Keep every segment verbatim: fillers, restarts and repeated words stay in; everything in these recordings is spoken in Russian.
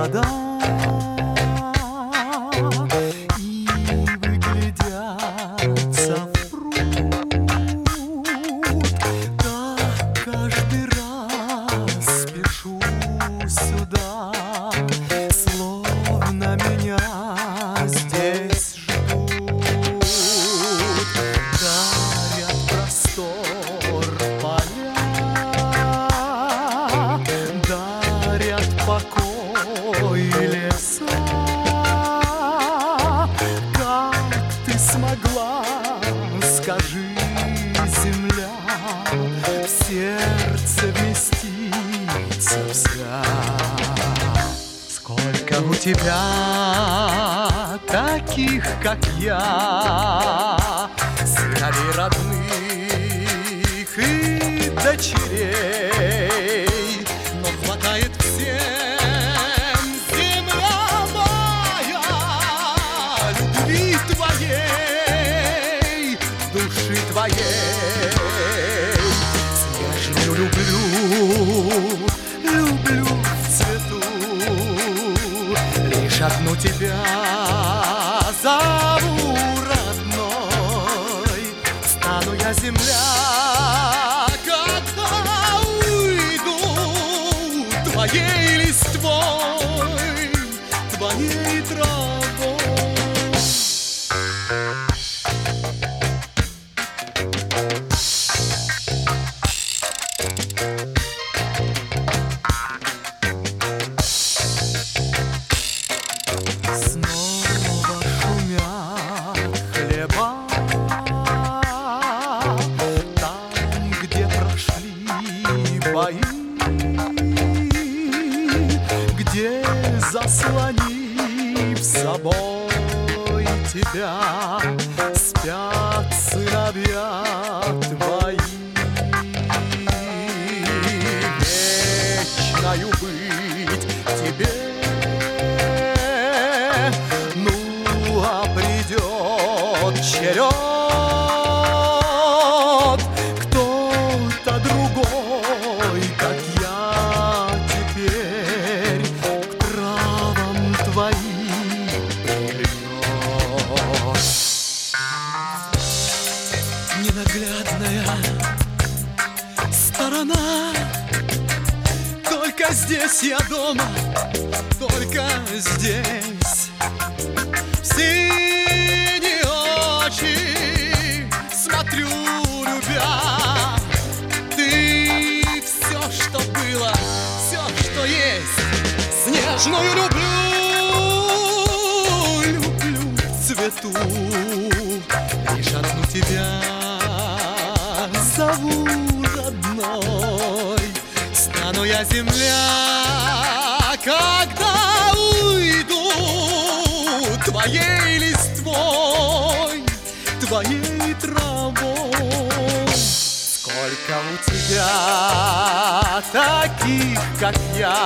вода, и выглядятся в пруд. Так каждый раз спешу сюда, словно меня здесь ждут. Дарят простор поля, дарят покой леса. Как ты смогла, скажи, земля, в сердце вместиться вся? Сколько у тебя таких, как я, сыновей родных и дочерей, но хватает всем, земля моя, любви твоей, души твоей. Снежную люблю, люблю в цвету, лишь одну тебя зову родной. Стану я земля, когда уйду, твоей листвой, твоей травой. Снова шумят хлеба, там, где прошли бои, где, заслонив собой тебя, спят сыновья твои. Вечною быть тебе, ну, а придет черед, кто-то другой, как я теперь, к травам твоим прильнет. Ненаглядная сторона, только здесь я дома, только здесь. В синие очи смотрю, любя, ты все, что было, все, что есть. Снежную люблю, люблю в цвету, лишь одну тебя зову родной. Стану я земля, когда уйду, твоей листвой, твоей травой. Сколько у тебя таких, как я,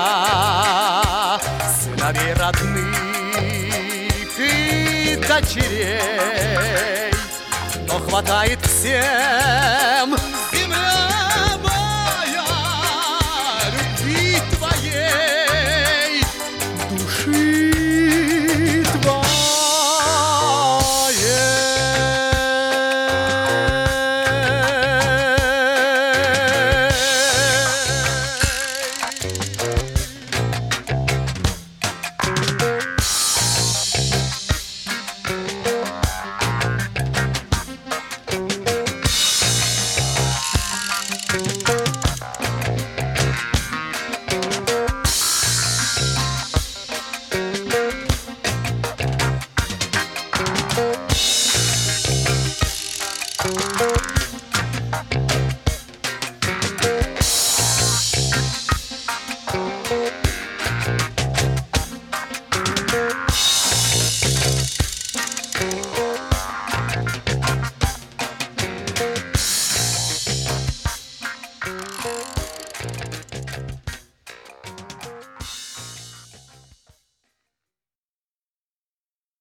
сыновей родных и дочерей, но хватает всем